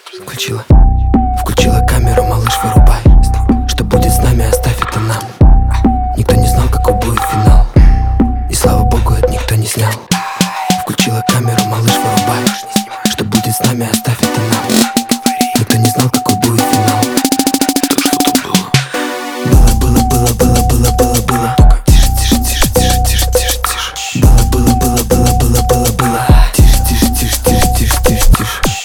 Включила камеру, малыш, вырубай. Что будет с нами, оставь это нам. Никто не знал, какой будет финал, и слава богу, это никто не снял. Включила камеру, малыш, вырубай. Что будет с нами, оставь это нам. Никто не знал, какой будет финал. Так что-то было. Было. Тише. Было. Тише.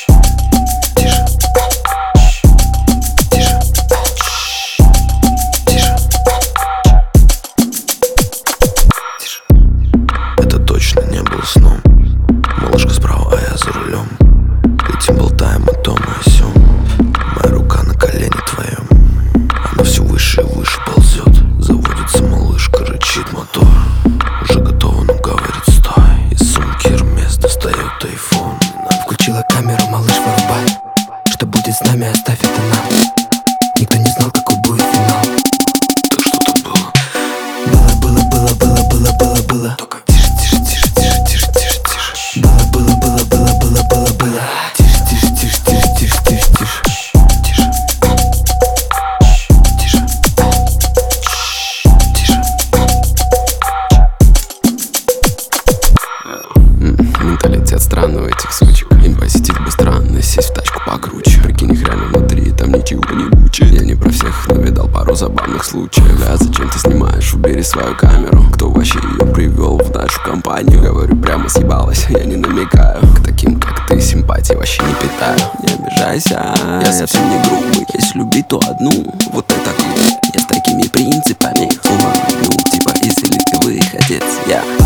Это точно не был сном. Малышка справа, а я за рулем. Летим, болтаем о том и о сём. Моя рука на колене твоем. Она все выше и выше ползет. Заводится малышка, рычит мотор. Уже готова, но говорит стой. Из сумки Hermes достает айфон. Включила камеру, малыш, вырубай. Что будет с нами, оставь это нам. Никто не знал, какой будет финал. Так что-то было. Было. Только тише. Было. Менталитет странный у этих сучек. Им посетить бы странно, сесть в тачку покруче. Прикинь, их реально внутри, там ничего не учит. Я не про всех, но видал пару забавных случаев. А зачем ты снимаешь? Убери свою камеру. Кто вообще ее привел в нашу компанию? Говорю, прямо съебалась, я не намекаю. К таким, как ты, симпатии вообще не питаю. Не обижайся, я совсем не грубый. Если любить, то одну, вот это клуб. Я с такими принципами. Ну, типа, если ты выходец, я